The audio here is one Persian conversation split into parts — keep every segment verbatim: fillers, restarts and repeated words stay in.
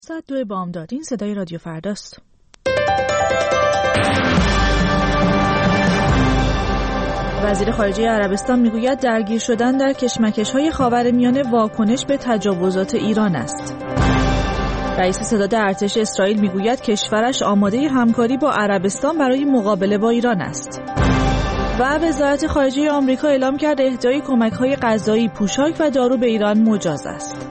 ساعت دو بامداد. این صدای رادیو فرداست. وزیر خارجه عربستان میگوید درگیر شدن در کشمکش‌های خاورمیانه واکنش به تجاوزات ایران است. رئیس ستاد ارتش اسرائیل میگوید کشورش آماده همکاری با عربستان برای مقابله با ایران است. و وزارت خارجه آمریکا اعلام کرد اهدای کمک‌های غذایی، پوشاک و دارو به ایران مجاز است.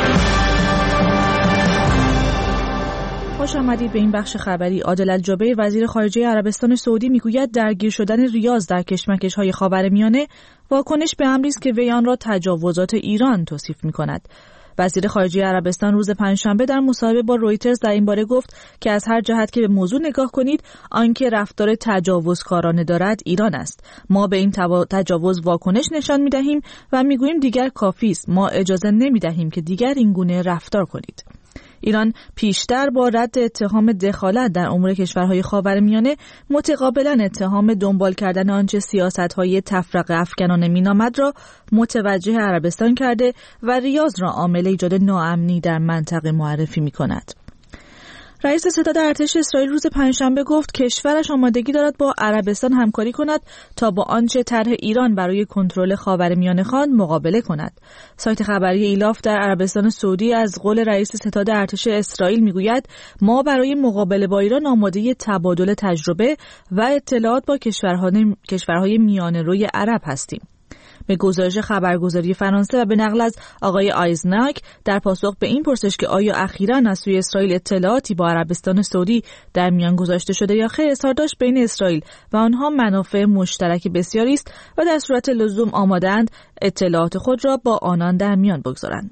خوش آمدید به این بخش خبری. عادل الجبیر وزیر خارجه عربستان سعودی میگوید درگیر شدن ریاض در کشمکش‌های خاورمیانه واکنش به امری است که وی آن را تجاوزات ایران توصیف می‌کند. وزیر خارجه عربستان روز پنجشنبه در مصاحبه با رویترز در این باره گفت که از هر جهت که به موضوع نگاه کنید آنکه رفتار تجاوزکارانه دارد ایران است. ما به این تجاوز واکنش نشان می‌دهیم و می‌گوییم دیگر کافی است. ما اجازه نمی‌دهیم که دیگر این گونه رفتار کنید. ایران پیشتر با رد اتهام دخالت در امور کشورهای خاورمیانه متقابلا اتهام دنبال کردن آنچه سیاست‌های تفرقه افکنانه مینامد را متوجه عربستان کرده و ریاض را عامل ایجاد ناامنی در منطقه معرفی می‌کند. رئیس ستاد ارتش اسرائیل روز پنجشنبه گفت کشورش آمادگی دارد با عربستان همکاری کند تا با آنچه طرح ایران برای کنترل خاورمیانه خواند مقابله کند. سایت خبری ایلاف در عربستان سعودی از قول رئیس ستاد ارتش اسرائیل میگوید ما برای مقابله با ایران آماده تبادل تجربه و اطلاعات با کشورهای کشورهای میانه‌روی عرب هستیم. به گزارش خبرگزاری فرانسه و به نقل از آقای آیزناک در پاسخ به این پرسش که آیا اخیراً از سوی اسرائیل اطلاعاتی با عربستان سعودی در میان گذاشته شده یا خیر، اظهار داشت بین اسرائیل و آنها منافع مشترک بسیاری است و در صورت لزوم آماده‌اند اطلاعات خود را با آنان در میان بگذارند.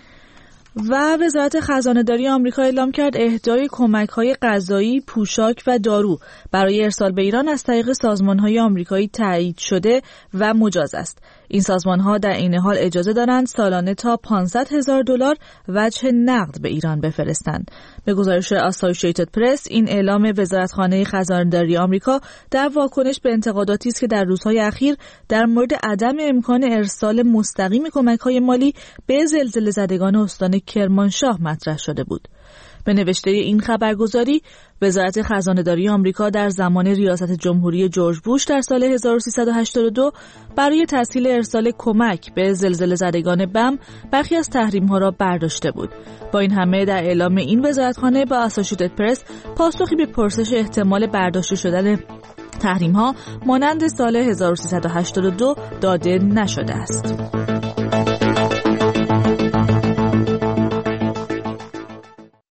و وزارت خزانه‌داری آمریکا اعلام کرد اهدای کمک‌های غذایی، پوشاک و دارو برای ارسال به ایران از طریق سازمان‌های آمریکایی تایید شده و مجاز است. این سازمان‌ها در این حال اجازه دارند سالانه تا پانصد هزار دلار وجه نقد به ایران بفرستند. به گزارش اسوسییتد پرس این اعلام وزارتخانه خزانه‌داری آمریکا در واکنش به انتقاداتی است که در روزهای اخیر در مورد عدم امکان ارسال مستقیم کمک‌های مالی به زلزله زدگان استان کرمانشاه مطرح شده بود. به نوشته این خبرگزاری، وزارت خزانه‌داری آمریکا در زمان ریاست جمهوری جورج بوش در سال هزار و سیصد و هشتاد و دو برای تسهیل ارسال کمک به زلزله زدگان بم برخی از تحریم‌ها را برداشته بود. با این همه در اعلام این وزارتخانه با اسوسییتد پرس پاسخی به پرسش احتمال برداشته شدن تحریم‌ها مانند سال هزار و سیصد و هشتاد و دو داده نشده است.